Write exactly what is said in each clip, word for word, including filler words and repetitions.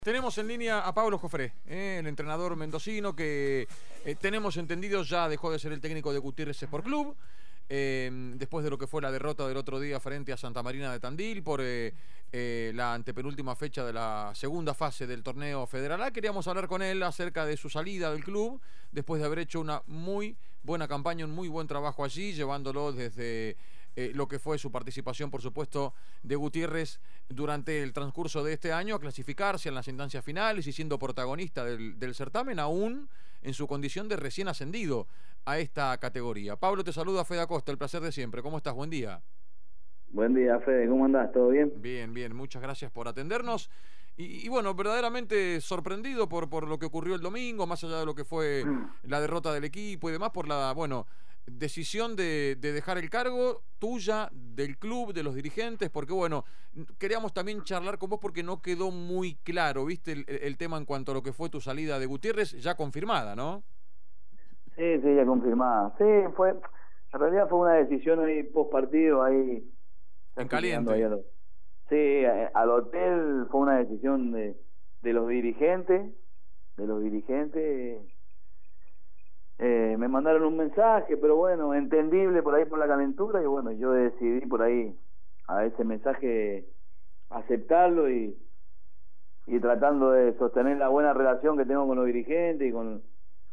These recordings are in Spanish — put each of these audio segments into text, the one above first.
Tenemos en línea a Pablo Jofré, eh, el entrenador mendocino que eh, tenemos entendido ya dejó de ser el técnico de Gutiérrez Sport Club, eh, después de lo que fue la derrota del otro día frente a Santa Marina de Tandil por eh, eh, la antepenúltima fecha de la segunda fase del torneo Federal A. Queríamos hablar con él acerca de su salida del club, después de haber hecho una muy buena campaña, un muy buen trabajo allí, llevándolo desde... Eh, lo que fue su participación, por supuesto, de Gutiérrez durante el transcurso de este año, a clasificarse en las instancias finales y siendo protagonista del, del certamen, aún en su condición de recién ascendido a esta categoría. Pablo, te saluda Fede Acosta, el placer de siempre. ¿Cómo estás? Buen día. Buen día, Fede. ¿Cómo andás? ¿Todo bien? Bien, bien. Muchas gracias por atendernos. Y, y bueno, verdaderamente sorprendido por, por lo que ocurrió el domingo, más allá de lo que fue la derrota del equipo y demás, por la, bueno... decisión de, de dejar el cargo tuya, del club, de los dirigentes, porque bueno, queríamos también charlar con vos porque no quedó muy claro, ¿viste? El, el tema en cuanto a lo que fue tu salida de Gutiérrez, ya confirmada, ¿no? Sí, sí, ya confirmada. Sí, fue, en realidad fue una decisión ahí post partido, ahí... En caliente. Ahí al, sí, al hotel fue una decisión de, de los dirigentes, de los dirigentes... Eh, me mandaron un mensaje, pero bueno, entendible por ahí por la calentura, y bueno, yo decidí por ahí a ese mensaje aceptarlo y, y tratando de sostener la buena relación que tengo con los dirigentes y con,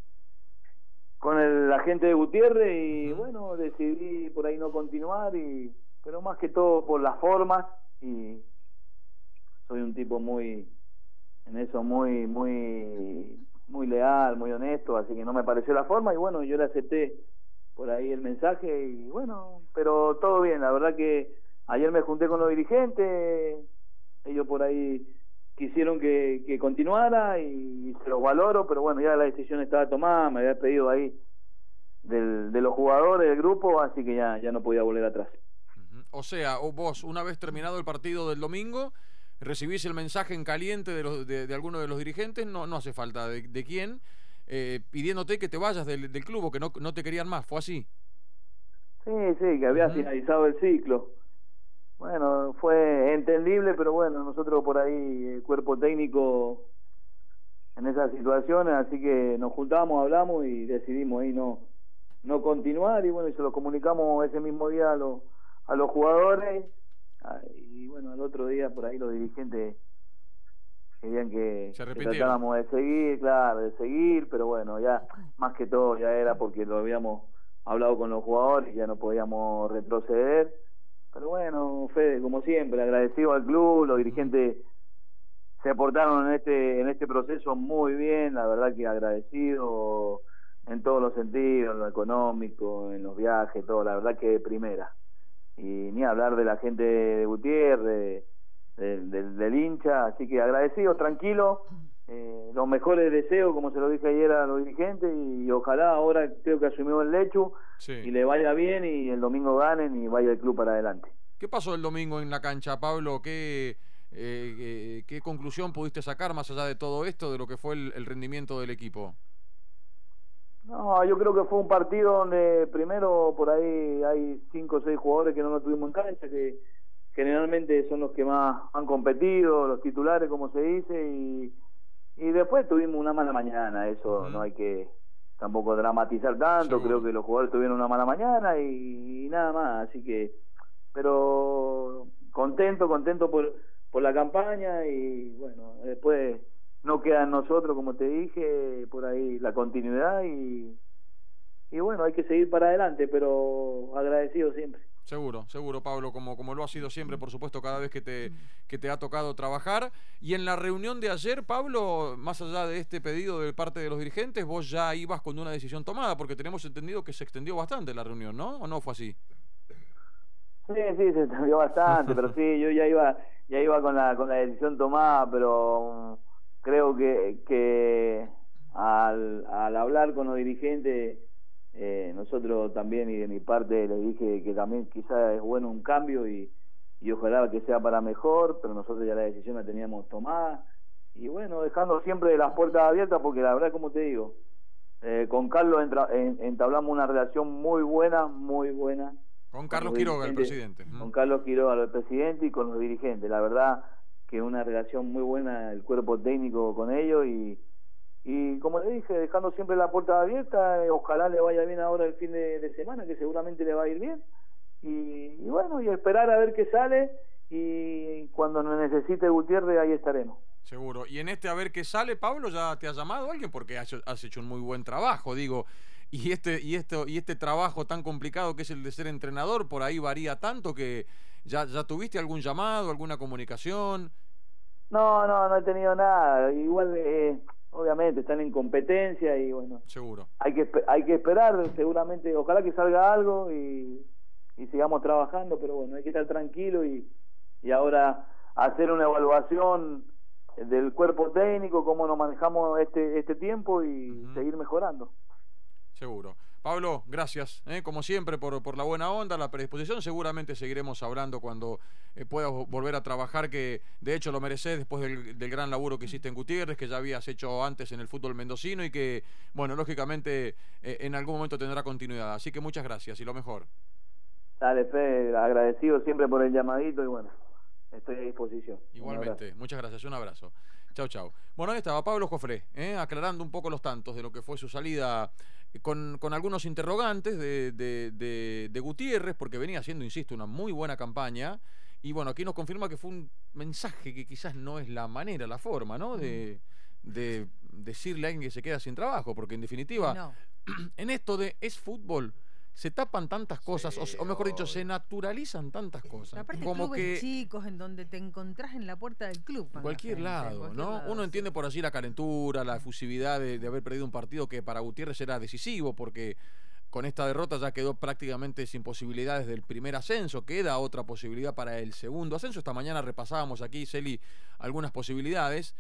con el, la gente de Gutiérrez, y bueno, decidí por ahí no continuar, y pero más que todo por las formas, y soy un tipo muy, en eso muy, muy... muy leal, muy honesto, así que no me pareció la forma, y bueno, yo le acepté por ahí el mensaje, y bueno, pero todo bien. La verdad que ayer me junté con los dirigentes, ellos por ahí quisieron que, que continuara, y se los valoro, pero bueno, ya la decisión estaba tomada, me había pedido ahí del, de los jugadores del grupo, así que ya, ya no podía volver atrás. O sea, vos, una vez terminado el partido del domingo, recibís el mensaje en caliente de, los, de, de alguno de los dirigentes, no, no hace falta de, de quién, eh, pidiéndote que te vayas del, del club o que no, no te querían más, ¿fue así? Sí, sí, que había uh-huh. finalizado el ciclo. Bueno, fue entendible, pero bueno, nosotros por ahí, el cuerpo técnico, en esas situaciones, así que nos juntamos, hablamos y decidimos ahí no, no continuar, y bueno, y se lo comunicamos ese mismo día a los, a los jugadores. Y bueno, el otro día por ahí los dirigentes querían que, que tratáramos de seguir, claro, de seguir, pero bueno, ya más que todo ya era porque lo habíamos hablado con los jugadores y ya no podíamos retroceder. Pero bueno, Fede, como siempre, agradecido al club, los dirigentes se aportaron en este en este proceso muy bien, la verdad que agradecido en todos los sentidos, en lo económico, en los viajes, todo, la verdad que de primera. Y ni hablar de la gente de Gutiérrez, del, del, del hincha, así que agradecido, tranquilo, eh, los mejores deseos, como se lo dije ayer a los dirigentes, y, y ojalá ahora creo que asumió el Lechu, sí, y le vaya bien y el domingo ganen y vaya el club para adelante. ¿Qué pasó el domingo en la cancha, Pablo? ¿Qué, eh, eh, qué conclusión pudiste sacar más allá de todo esto, de lo que fue el, el rendimiento del equipo? No, yo creo que fue un partido donde primero por ahí hay cinco o seis jugadores que no lo tuvimos en cancha, que generalmente son los que más han competido, los titulares, como se dice, y, y después tuvimos una mala mañana. Eso uh-huh. no hay que tampoco dramatizar tanto. Seguro. Creo que los jugadores tuvieron una mala mañana y, y nada más, así que, pero contento, contento por, por la campaña, y bueno, después no queda en nosotros, como te dije, por ahí la continuidad, y, y bueno, hay que seguir para adelante, pero agradecido siempre. Seguro, seguro, Pablo, como, como lo ha sido siempre, por supuesto, cada vez que te, que te ha tocado trabajar. Y en la reunión de ayer, Pablo, más allá de este pedido de parte de los dirigentes, vos ya ibas con una decisión tomada, porque tenemos entendido que se extendió bastante la reunión, ¿no? ¿O no fue así? Sí, sí, se extendió bastante, pero sí, yo ya iba ya iba con la, con la decisión tomada, pero... creo que, que al, al hablar con los dirigentes, eh, nosotros también, y de mi parte les dije que también quizás es bueno un cambio, y, y ojalá que sea para mejor, pero nosotros ya la decisión la teníamos tomada, y bueno, dejando siempre las puertas abiertas, porque la verdad, como te digo, eh, con Carlos entra, en, entablamos una relación muy buena, muy buena. Con Carlos Quiroga, el presidente. Con Carlos Quiroga, el presidente, y con los dirigentes, la verdad. que una relación muy buena el cuerpo técnico con ellos y, y como le dije, dejando siempre la puerta abierta, eh, ojalá le vaya bien ahora el fin de, de semana, que seguramente le va a ir bien, y, y bueno, y esperar a ver qué sale, y cuando nos necesite Gutiérrez, ahí estaremos. Seguro. Y en este a ver qué sale, Pablo, ¿ya te ha llamado alguien? Porque has, has hecho un muy buen trabajo, digo. Y este, y esto, y este trabajo tan complicado que es el de ser entrenador, por ahí varía tanto que ya, ya tuviste algún llamado, alguna comunicación. No, no, no he tenido nada. Igual, eh, obviamente, están en competencia y bueno. Seguro. Hay que hay que esperar, seguramente, ojalá que salga algo y, y sigamos trabajando, pero bueno, hay que estar tranquilo y, y ahora hacer una evaluación del cuerpo técnico, cómo nos manejamos este este tiempo y uh-huh. seguir mejorando. Seguro. Pablo, gracias, ¿eh? como siempre, por, por la buena onda, la predisposición. Seguramente seguiremos hablando cuando eh, puedas volver a trabajar, que de hecho lo mereces después del, del gran laburo que hiciste en Gutiérrez, que ya habías hecho antes en el fútbol mendocino y que, bueno, lógicamente eh, en algún momento tendrá continuidad. Así que muchas gracias y lo mejor. Dale, Fe, agradecido siempre por el llamadito y bueno, estoy a disposición. Igualmente, muchas gracias, un abrazo. Chau, chau. Bueno, ahí estaba Pablo Jofré, ¿eh? aclarando un poco los tantos de lo que fue su salida con, con algunos interrogantes de, de, de, de Gutiérrez, porque venía haciendo, insisto, una muy buena campaña. Y bueno, aquí nos confirma que fue un mensaje que quizás no es la manera, la forma, ¿no? De, de decirle a alguien que se queda sin trabajo, porque en definitiva, no. en esto de es fútbol, se tapan tantas cosas, sí, o, o mejor dicho, se naturalizan tantas cosas. Aparte, como clubes que chicos en donde te encontrás en la puerta del club. En cualquier gente, lado, en cualquier ¿no? lado, Uno sí. entiende por allí la calentura, la efusividad de, de haber perdido un partido que para Gutiérrez era decisivo, porque con esta derrota ya quedó prácticamente sin posibilidades del primer ascenso. Queda otra posibilidad para el segundo ascenso. Esta mañana repasábamos aquí, Celi, algunas posibilidades,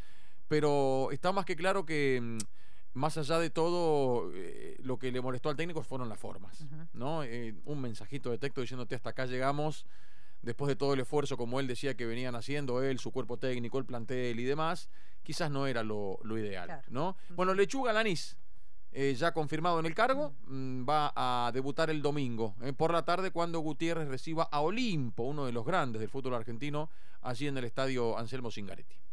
pero está más que claro que más allá de todo, eh, lo que le molestó al técnico fueron las formas, uh-huh. ¿no? Eh, un mensajito de texto diciéndote hasta acá llegamos, después de todo el esfuerzo, como él decía que venían haciendo él, su cuerpo técnico, el plantel y demás, quizás no era lo, lo ideal, claro. ¿no? Uh-huh. Bueno, Lechuga Lanís, eh, ya confirmado en el cargo, uh-huh. va a debutar el domingo, eh, por la tarde, cuando Gutiérrez reciba a Olimpo, uno de los grandes del fútbol argentino, allí en el estadio Anselmo Zingaretti.